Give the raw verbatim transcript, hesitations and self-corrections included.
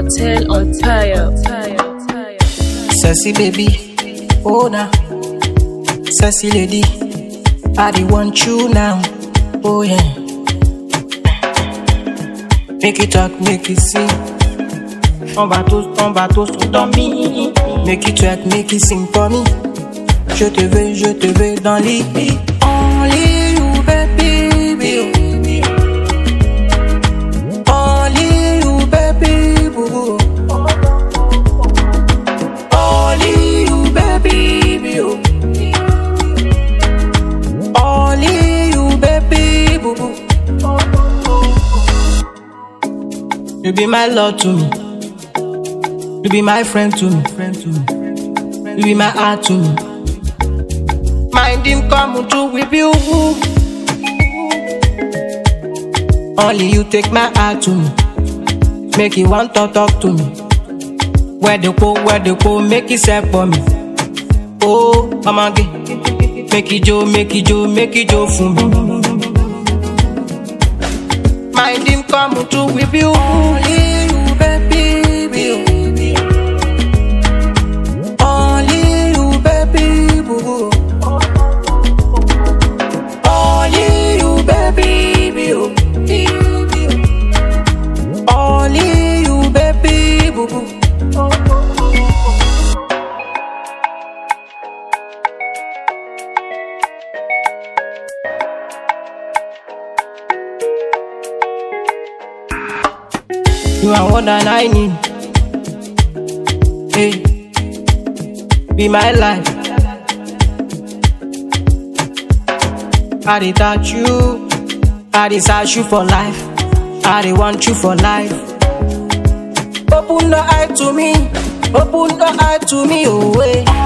Hotel on fire. Sassy baby, oh now. Sassy lady, I dey want you now. Oh yeah. Make it talk, make it sing. On bateau, on bateau, sur dormi. Make it track, make it sing for me. Je te veux, je te veux dans les lits. Only you, baby. Only you, baby. Only you, baby. Only you, baby. You be my love to me. You be my friend to me. Friend to me. You be my heart to me. Mind him come to with you. Only you take my heart to me. Make you want to talk to me. Where the go, where the go, make it set for me. Oh, I'm a gay. Make it Joe, make it Joe, make it Joe for me. Mind him come to with you. Only you, baby. Only you, baby. Only you, baby. Only you, baby. You are more than I need. Hey, be my life. I dey touch you, I dey search you for life. I dey want you for life. Open the eye to me, open the eye to me, oh way.